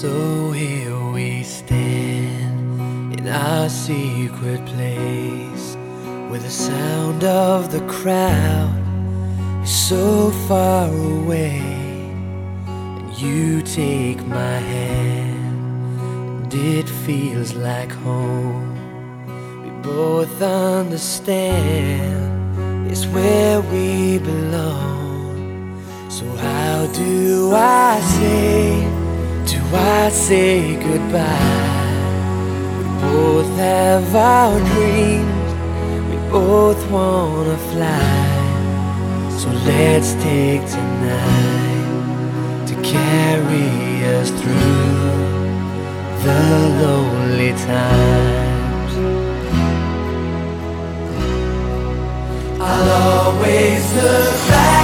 So here we stand in our secret place, where the sound of the crowd is so far away. And you take my hand, and it feels like home. We both understand it's where we belong. So how do I say goodbye? We both have our dreams, we both wanna fly. So let's take tonight to carry us through the lonely times. I'll always look back